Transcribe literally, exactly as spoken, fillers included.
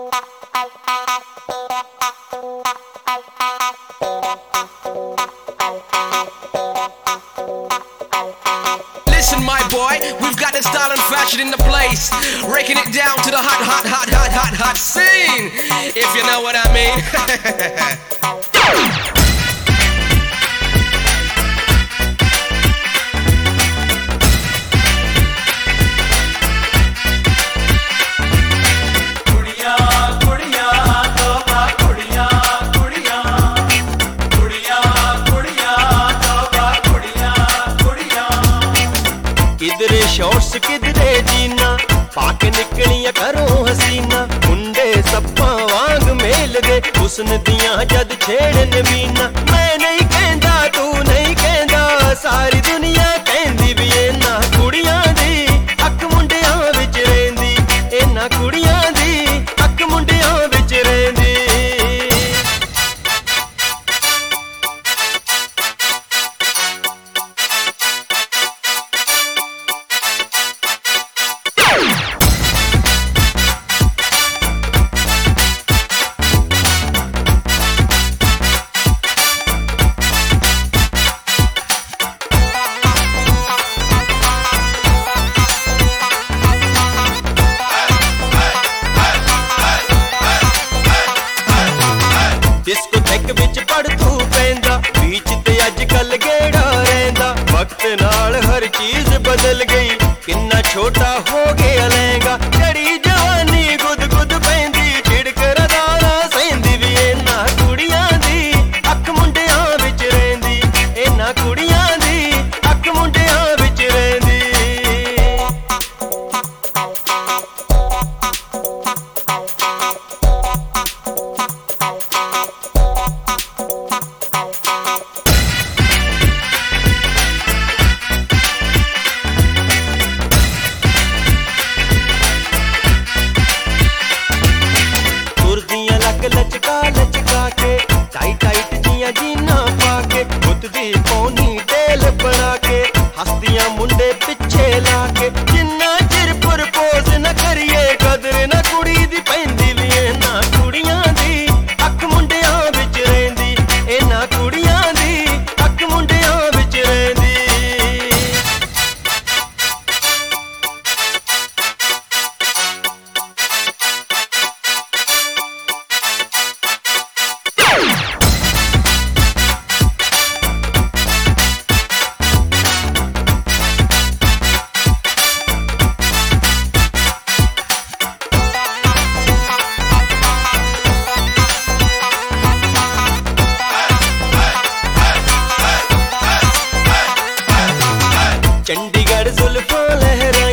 Listen, my boy, we've got the style and fashion in the place, breaking it down to the hot, hot, hot, hot, hot, hot scene, if you know what I mean. किधरे shorts किधरे जीना पाके निकलियां करो हसीना मुंडे सप्पा वांग mail गए हुस्न दियां जद छेड़न मीना मैं नहीं कहंदा तू नहीं कहंदा सारी दुनिया कहंदी भी इन्हां कुड़ियां दी अख मुंडियां विच रहिंदी इन्हां कुड़ियां दी अख मुंडियां विच रहिंदी पड़ तू पैंदा बीच ते अजकल गेड़ा रहिंदा वक्त नाल हर चीज बदल गई किन्ना छोटा हो गया लहंगा जड़ी जवानी गुद गुद पैंदी छिड़क रदारा सहिंदी भी इन्हां कुड़ियां दी अख मुंडियां विच रहिंदी इन्हां कुड़ियां दी अख मुंडियां विच रहिंदी लचका लचका के टाइट टाइट जियां जीना पाके खुद दी पौनी टेल बना के हस्तियां मुंडे पिछे लाके जिन्ना चिर प्रपोज न करिए कदर न कुड़ी दी पैंदी भी इन्हां कुड़ियां दी अख मुंडियां विच रहिंदी इन्हां कुड़ियां दी अख मुंडियां विच रहिंदी चंडीगढ़ जुल्फां लहरा